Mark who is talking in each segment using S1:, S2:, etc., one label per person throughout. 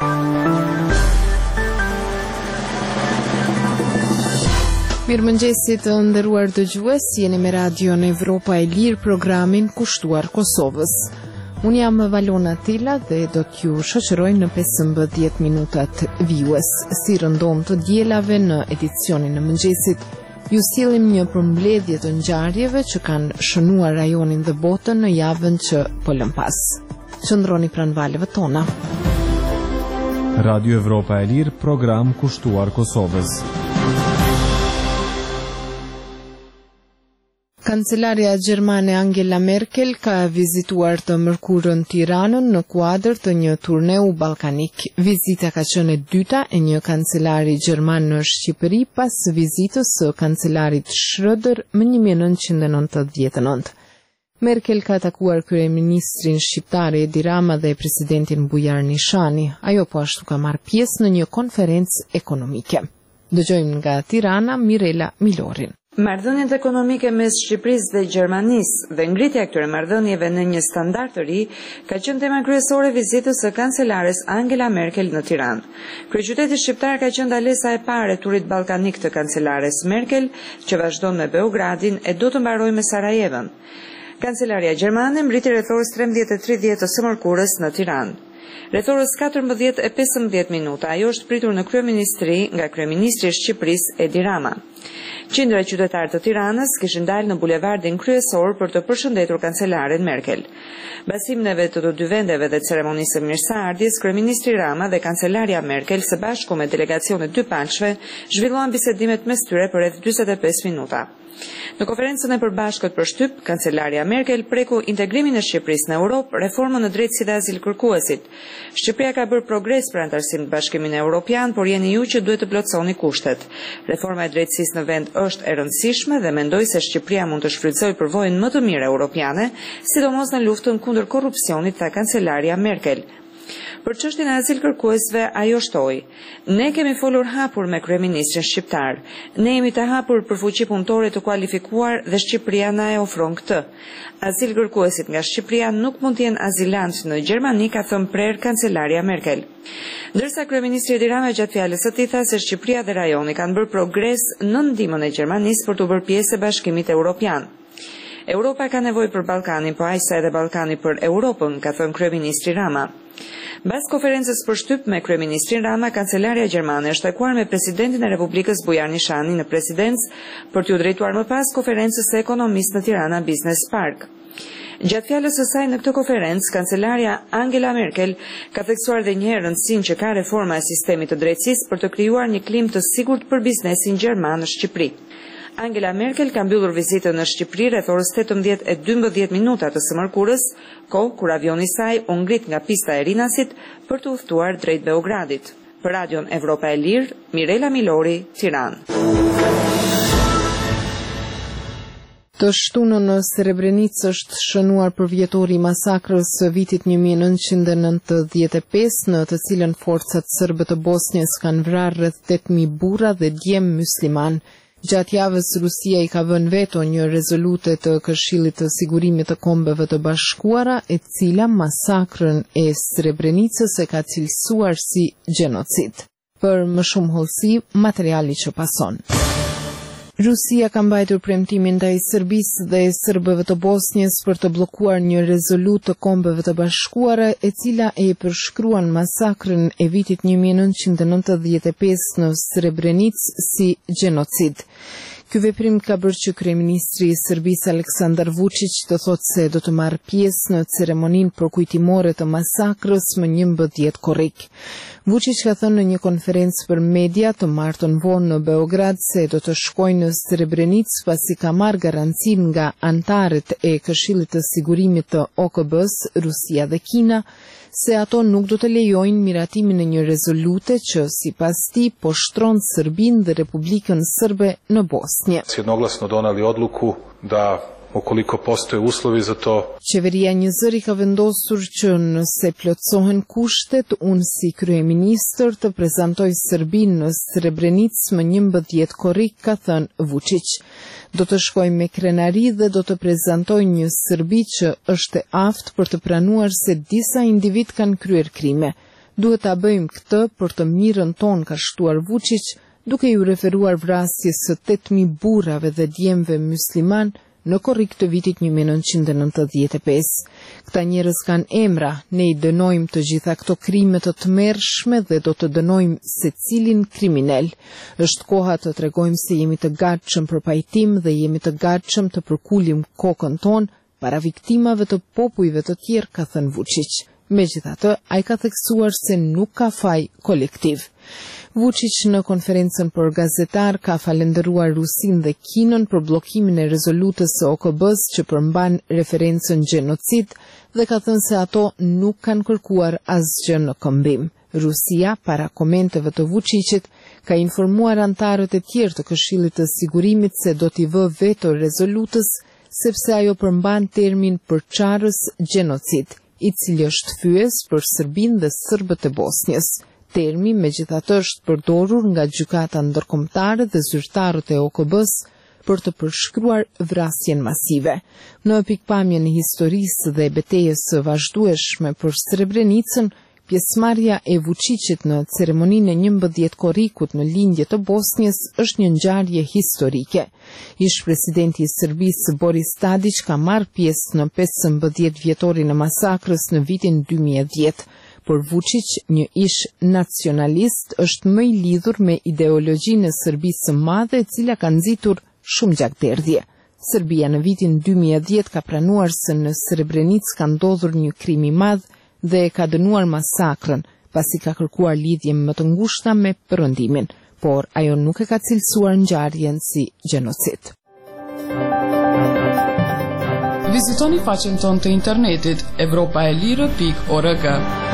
S1: Mirëmëngjesit të nderuar dëgjues, jeni me Radion Evropa e Lirë, programin kushtuar Kosovës. Unë jam Valona Tilla dhe do t'ju shoqëroj në 15 minutat vijues. Si rëndom të dielave në edicionin e mëngjesit, ju sillim një përmbledhje të ngjarjeve që kanë shënuar rajonin dhe botën në javën që po lëm pas. Qëndroni pranë valeve tona.
S2: Radio Evropa e Lirë, program kushtuar Kosovës.
S1: Kancelaria gjermane Angela Merkel ka vizituar të mërkurën Tiranën në kuadër të një turneu ballkanik. Vizita ka qenë e dyta e një kancelari gjerman në Shqipëri pas vizitës së kancelarit Schröder më 1999. Merkel ka takuar kryeministrin shqiptar Edi Rama dhe presidentin Bujar Nishani. Ajo po ashtu ka marrë pjesë në një konferencë ekonomike. Dëgjojmë nga Tirana Mirela Milorin.
S3: Marrëdhëniet ekonomike mes Shqipërisë dhe Gjermanisë dhe ngritja e këtyre marrëdhënieve në një standard të ri ka qenë tema kryesore vizitës së kancelares Angela Merkel në Tiranë. Kryeqyteti shqiptar ka qenë ndalesa e parë e turit ballkanik të kancelares Merkel, që vazhdon me Beogradin e do të mbarojë me Sarajevën. Kancelaria gjermane mbriti rreth orës 13:30 të së mërkurës në Tiranë. Rreth orës 14:15 minuta ajo është pritur në kryeministri nga kryeministri i Shqipërisë Edi Rama. Qindra e qytetarë të Tiranës kishin dalë në bulevardin kryesor për të përshëndetur kancelaren Merkel. Basimneve të dy vendeve dhe ceremonisë së mirëseardhjes, kryeministri Rama dhe kancelaria Merkel së bashku me delegacione dy palshve zhvilluan bisedimet mes tyre për rreth 45 minuta. Në konferencën e përbashkët për shtyp, kancelaria Merkel preku integrimin e Shqipërisë në Europë, reformën në drejtësi dhe azilkërkuesit. Shqipëria ka bërë progres për antarësinë në Bashkimin Evropian, por jeni ju që duhet të plotësoni kushtet. Reforma e drejtësisë në vend është e rëndësishme dhe mendoj se Shqipëria mund të shfrytëzojë përvojën më të mirë europiane, sidomos në luftën kundër korrupsionit, tha kancelaria Merkel. Për çështjen e azilkërkuesve ajo shtoi: "Ne kemi folur hapur me kryeministrin shqiptar. Ne jemi të hapur për fuqi punëtore të kualifikuar dhe Shqipëria na e ofron këtë. Azilkërkuesit nga Shqipëria nuk mund të jenë azilantë në Gjermani", ka thënë prerë kancelaria Merkel. Ndërsa kryeministri Edi Rama gjatë fjalës së tij tha se Shqipëria dhe rajoni kanë bërë progres në ndihmën e Gjermanisë për të bërë pjesë e Bashkimit Evropian. Europa ka nevojë për Ballkanin, po aq sa edhe Ballkani për Europën, ka thënë kryeministri Rama. Bas konferencës për shtyp me kryeministrin Rama, kancelaria gjermane është takuar me presidentin e Republikës Bujar Nishani në presidencë për t'u drejtuar më pas konferencës së ekonomisë në Tirana Business Park. Gjatë fjalës së saj në këtë konferencë, kancelaria Angela Merkel ka theksuar edhe një herë rëndësinë që ka reforma e sistemit të drejtësisë për të krijuar një klimë të sigurt për biznesin gjerman në Shqipëri. Angela Merkel ka mbyllur vizitën në Shqipëri rreth orës 18:12 minuta të së mërkurës, kohë kur avioni i saj u ngrit nga pista e Rinasit për të udhëtuar drejt Beogradit. Për Radion Evropa e Lirë, Mirela Milori, Tiranë.
S1: Të shtunën në Srebrenicë është shënuar përvjetori i masakrës së vitit 1995, në të cilën forcat serbe të Bosnjës kanë vrarë rreth 8.000 burra dhe djem musliman. Gjatë javës Rusia i ka vënë veto një rezolute të Këshillit të Sigurimit të Kombeve të Bashkuara, e cila masakrën e Srebrenicës e ka cilësuar si gjenocid. Për më shumë hollësi, materiali që pason. Rusia ka mbajtur premtimin ndaj Serbisë dhe serbëve të Bosnjës për të bllokuar një rezolutë të Kombeve të Bashkuara, e cila e përshkruan masakrën e vitit 1995 në Srebrenicë si gjenocid. Ky veprim ka bërë që kryeministri i Serbisë Aleksandar Vučić të thotë se do të marrë pjesë në ceremoninë përkujtimore të masakrës më 11 korrik. Vučić ka thënë në një konferencë për media të martën vonë në Beograd se do të shkojnë në Srebrenicë pasi ka marrë garancinë nga anëtarët e Këshillit të Sigurimit të OKB-s, Rusia dhe Kina, se ato nuk do të lejojnë miratimin e një rezolute që sipas tij poshtron Serbinë dhe Republikën Srbe në Bosnjë.
S4: Jednoglasno doneli odluku da ukoliko postoje uslovi za to.
S1: Qeveria një zëri ka vendosur që nëse plotësohen kushtet, unë si kryeministër të prezantoj Serbinë në Srebrenicë më 11 korrik, ka thënë Vučić. Do të shkoj me krenari dhe do të prezantoj një Serbi që është e aftë për të pranuar se disa individ kanë kryer krime. Duhet ta bëjmë këtë për të mirën tonë, ka shtuar Vučić, duke ju referuar vrasjes së 8.000 burrave dhe djemve musliman në korrik të vitit 1995. Këta njerëz kanë emra, ne i dënojmë të gjitha këto krime të tmerrshme dhe do të dënojmë secilin kriminal. Është koha të tregojmë se jemi të gatshëm për pajtim dhe jemi të gatshëm të përkulim kokën tonë para viktimave të popujve të tjerë, ka thënë Vučić. Megjithatë, ai ka theksuar se nuk ka faj kolektiv. Vučić në konferencën për gazetar ka falendëruar Rusinë dhe Kinën për bllokimin e rezolutës së OKB-s që përmban referencën gjenocid dhe ka thënë se ato nuk kanë kërkuar asgjë në këmbim. Rusia, para komenteve të Vučićit, ka informuar antarët e tjerë të Këshillit të Sigurimit se do t'i vë veto rezolutës sepse ajo përmban termin përçarës gjenocid, i cili është fyes për Serbinë dhe serbët e Bosnjës. Termi megjithatë është përdorur nga gjykata ndërkombëtare dhe zyrtarët e OKB-s për të përshkruar vrasjen masive. Në pikpamjen e historisë dhe betejës së vazhdueshme për Srebrenicën, pjesëmarrja e Vučićit në ceremoninë e 11 korrikut në lindje të Bosnjës është një ngjarje historike. Ish presidenti i Serbisë Boris Tadić ka marrë pjesë në 15 vjetorin e masakrës në vitin 2010. Por Vučić, një ish nacionalist, është më i lidhur me ideologjinë e Serbisë së madhe, e cila ka nxitur shumë gjakderdhje. Serbia në vitin 2010 ka pranuar se në Srebrenicë ka ndodhur një krim i madh dhe ka dënuar masakrën, pasi ka kërkuar lidhje më të ngushta me perëndimin, por ajo nuk e ka cilësuar ngjarjen si gjenocid.
S5: Vizitoni faqen tonë të internetit europaelire.org.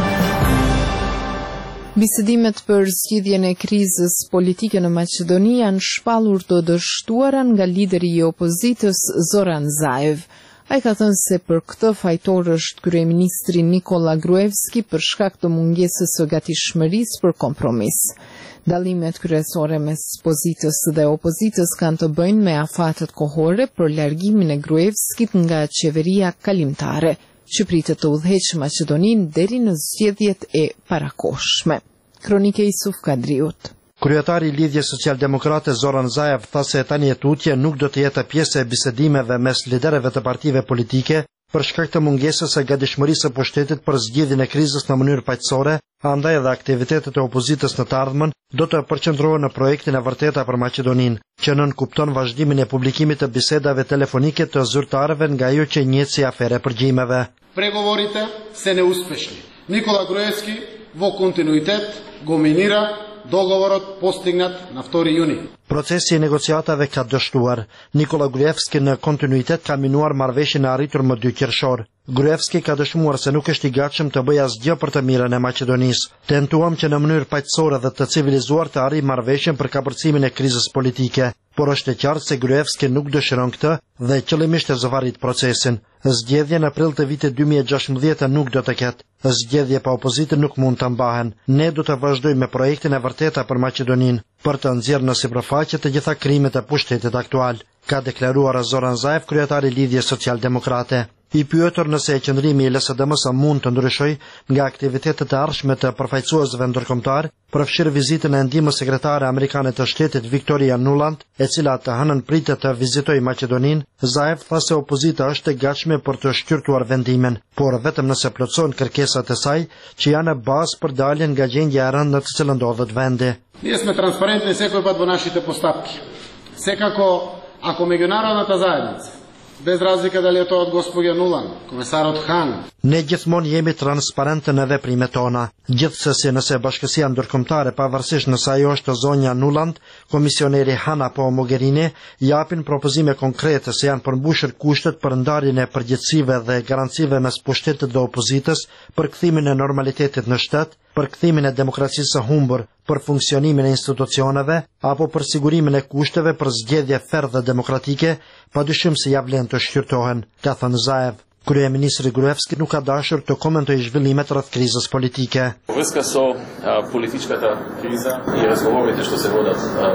S1: Bisedimet për zgjidhjen e krizës politike në Maqedoni janë shpallur të dështuara nga lideri i opozitës Zoran Zaev. Ai ka thënë se për këtë fajtor është kryeministri Nikola Gruevski për shkak të mungesës së gatishmërisë për kompromis. Dallimet kryesore mes pozitës dhe opozitës kanë të bëjnë me afatet kohore për largimin e Gruevskit nga qeveria kalimtare, që pritet të udhëheqë Maqedoninë deri në zgjedhjet e parakohshme. Kronike Isuf Kadriut.
S6: Kryetari i Lidhjes Socialdemokrate Zoran Zaev tha se tani e tutje nuk do të jetë pjesë e bisedimeve mes liderëve të partive politike për shkak të mungesës së gatishmërisë së pushtetit për zgjidhjen e krizës në mënyrë paqësore, andaj edhe aktivitetet e opozitës në të ardhmen do të përqendrohen në projektin e vërteta për Maqedoninë, që nënkupton vazhdimin e publikimit të bisedave telefonike të zyrtarëve nga ajo që njihet si afere përgjimeve.
S7: Преговорите се неуспешни. Никола Груевски во континуитет го минира dogovorot postignat në 2 juni.
S6: Procesi i negociatave ka dështuar. Nikola Gruevski në kontinuitet ka minuar marrëveshjen e arritur më 2 qershor. Gruevski ka dëshmuar se nuk është i gatshëm të bëjë asgjë për të mirën e Maqedonisë. Tentuam që në mënyrë paqësore dhe të civilizuar të arrijë marrëveshjen për kapërcimin e krizës politike, por është e qartë se Gruevski nuk dëshiron këtë dhe qëllimisht e zëvarit procesin. Zgjedhja në aprill të vitit 2016 nuk do të ketë. Zgjedhje pa opozitë nuk mund të mbahen. Ne do të vazhdojmë me projektin e vërteta për Maqedoninë, për të nxjerrë në sipërfaqe të gjitha krimet e pushtetit aktual, ka deklaruar Zoran Zaev, kryetari i Lidhjes Socialdemokrate. I pyetur nëse qëndrimi i LSDM-s mund të ndryshojë nga aktivitetet e ardhshme të përfaqësuesve ndërkombëtar, përfshirë vizitën e ndihmës sekretare amerikane të shtetit Victoria Nuland, e cila të hënën pritet të vizitojë Maqedoninë, Zaev tha se opozita është e gatshme për të shqyrtuar vendimin, por vetëm nëse plotësohen kërkesat e saj, që janë bazë për daljen nga gjendja e rëndë në të cilën ndodhet vendi.
S7: Ние сме транспарентни секој пат во нашите постапки. Секако, ако меѓународната заедница, без разлика дали е тоа од господја Нулан, комесарот Хан.
S6: Ne gjithmonë jemi transparente në veprimet tona. Gjithsesi nëse bashkësia ndërkombëtare, pavarësisht nëse ajo është zonja Nuland, komisioneri Han apo Mogherini, japin propozime konkrete se janë përmbushur kushtet për ndarjen e përgjegjësive dhe garancive mes pushtetit dhe opozitës për kthimin e normalitetit në shtet, për kthimin e demokracisë së humbur, për funksionimin e institucioneve apo për sigurimin e kushteve për zgjedhje ferrë dhe demokratike, padyshim se ja vlen të shqyrtohen, ka thënë Zaev. Kryeministri Gruevski nuk ka dashur të komentojë zhvillimet rreth krizës politike.
S8: Врска со политичката криза и разговорите што се водат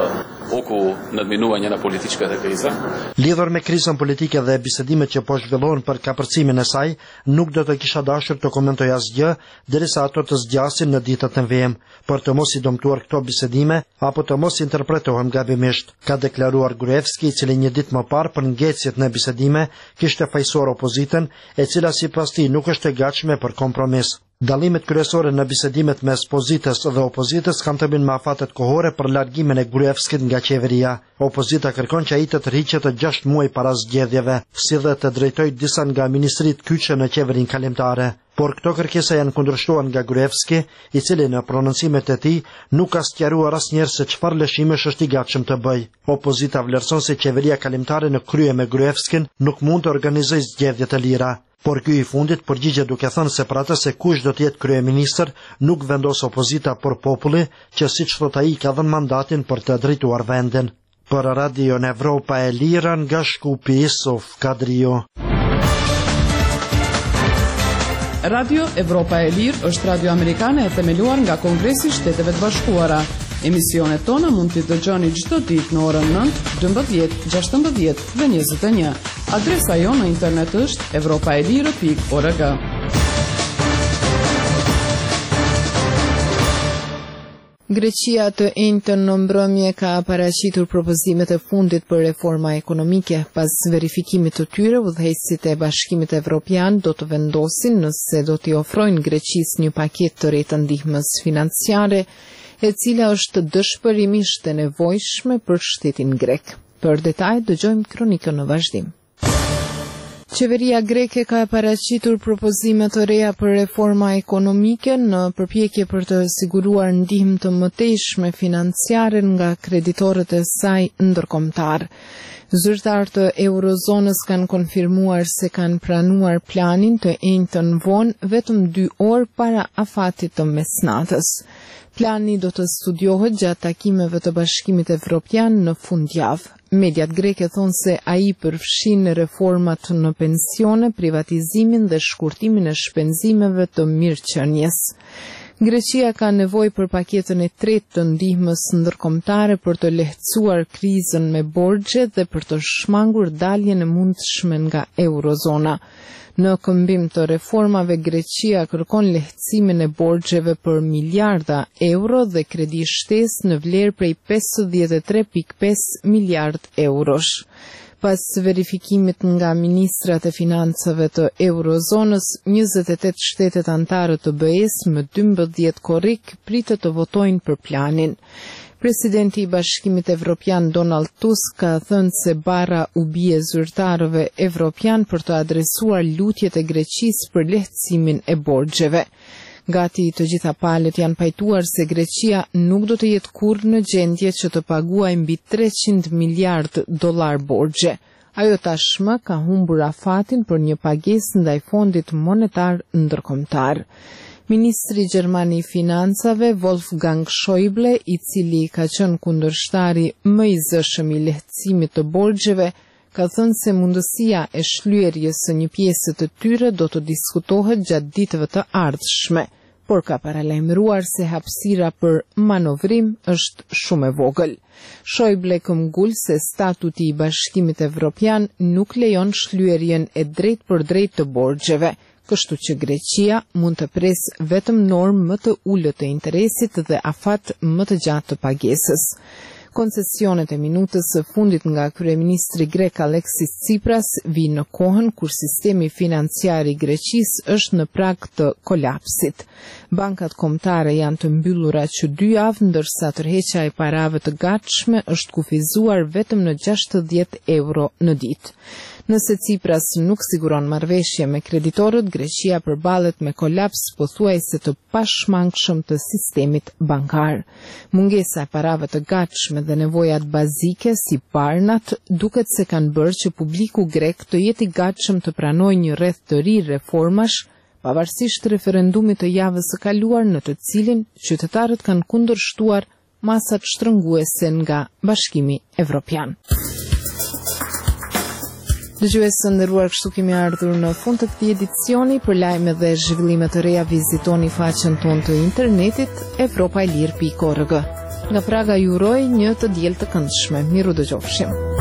S8: oko nadmenuanja na političkата kriza.
S6: Lidhur me krizën politike dhe bisedimet që po zhvillohen për kapërcimin e saj, nuk do të kisha dashur të komentoj asgjë derisa ato të zgjasin në ditët e VM, për të mos i dëmtuar këto bisedime apo të mos interpretohen gabimisht, ka deklaruar Gruevski, i cili një ditë më parë për ngecjet në bisedime kishte fajsuar opozitën, e cila sipas tij nuk është e gatshme për kompromis. Dallimet kryesore në bisedimet mes pozitës dhe opozitës kanë të bëjnë me afatet kohore për largimin e Gruevskit nga qeveria. Opozita kërkon që ai të tërhiqet 6 muaj para zgjedhjeve, si dhe të drejtojë disa nga ministrit kyçe në qeverinë kalimtare. Por këto kërkesa janë kundërshtuar nga Gruevski, i cili në prononcimet e tij nuk ka sqaruar asnjëherë se çfarë lëshimesh është i gatshëm të bëjë. Opozita vlerëson se qeveria kalimtare në krye me Gruevskin nuk mund të organizojë zgjedhje të lira. Por ky i fundit përgjigje duke thënë se për atë se kush do të jetë kryeministër nuk vendos opozita, por populli, që siç thot ai ka dhënë mandatin për të drejtuar vendin. Për Radio Evropa e Lira nga Shkupi, Yusuf Kadrio.
S5: Radio Evropa e Lirë është radio amerikane e themeluar nga Kongresi i Shteteve të Bashkuara. Emisionet tona mund t'i dëgjoni çdo ditë në orën 9, 12, 16 dhe 21. Adresa jonë në internet është europaelirë.org.
S1: Greqia të enjtën në mbrëmje ka paraqitur propozimet e fundit për reforma ekonomike. Pas verifikimit të tyre, udhëheqësit e Bashkimit Evropian do të vendosin nëse do t'i ofrojnë Greqisë një paketë të re të ndihmës financiare, e cila është dëshpërimisht e nevojshme për shtetin grek. Për detaj dëgjojmë kronikën në vazhdim. Qeveria greke ka paraqitur propozime të reja për reforma ekonomike në përpjekje për të siguruar ndihmë të mëtejshme financiare nga kreditorët e saj ndërkombëtar. Zyrtarët e eurozonës kanë konfirmuar se kanë pranuar planin të enjtën vonë vetëm 2 orë para afatit të mesnatës. Plani do të studiohet gjatë takimeve të Bashkimit Evropian në fundjavë. Mediat greke thonë se ai përfshin reformat në pensione, privatizimin dhe shkurtimin e shpenzimeve të mirëqenies. Greqia ka nevojë për paketën e tretë të ndihmës ndërkombëtare për të lehtësuar krizën me borxhe dhe për të shmangur daljen e mundshme nga eurozona. Në këmbim të reformave, Greqia kërkon lehtësimin e borxheve për miliarda euro dhe kredi shtesë në vlerë prej 53.5 miliard eurosh. Pas verifikimit nga ministrat e financave të eurozonës, 28 shtetet anëtare të BE-s më 12 korrik pritet të votojnë për planin. Presidenti i Bashkimit Evropian Donald Tusk ka thënë se barra u bie zyrtarëve evropian për të adresuar lutjet e Greqisë për lehtësimin e borxheve. Gati të gjitha palët janë pajtuar se Greqia nuk do të jetë kurrë në gjendje që të paguajë mbi 300 miliard dollar borxhe. Ajo tashmë ka humbur afatin për një pagesë ndaj Fondit Monetar Ndërkombëtar. Ministri Gjerman i Financave, Wolfgang Schäuble, i cili ka qenë kundërshtari më i zëshëm i lehtësimit të borxheve, ka thënë se mundësia e shlyerjes së një pjesë të tyre do të diskutohet gjatë ditëve të ardhshme, por ka paralajmëruar se hapësira për manovrim është shumë e vogël. Schäuble këmbgul se statuti i Bashkimit Evropian nuk lejon shlyerjen e drejtpërdrejtë të borxheve, kështu që Greqia mund të presë vetëm normë më të ulët të interesit dhe afat më të gjatë të pagesës. Koncesionet e minutës së fundit nga kryeministri grek Alexis Tsipras vijnë në kohën kur sistemi financiar i Greqisë është në prag të kolapsit. Bankat kombëtare janë të mbyllura që 2 javë, ndërsa tërheqja e parave të gatshme është kufizuar vetëm në 60 euro në ditë. Nëse Tsipras nuk siguron marrëveshje me kreditorët, Greqia përballet me kolaps pothuajse të pashmangshëm të sistemit bankar. Mungesa e parave të gatshme dhe nevojat bazike si parnat duket se kanë bërë që publiku grek të jetë i gatshëm të pranojë një rreth të ri reformash, pavarësisht referendumit të javës së kaluar në të cilin qytetarët kanë kundërshtuar masat shtrënguese nga Bashkimi Evropian. Dëgjuesë nderuar, kështu kemi ardhur në fund të këtij edicioni. Për lajme dhe zhvillime të reja vizitoni faqen tonë të internetit europaelir.org. Nga Praga ju uroj një të diel të këndshme. Miru dëgjofshim.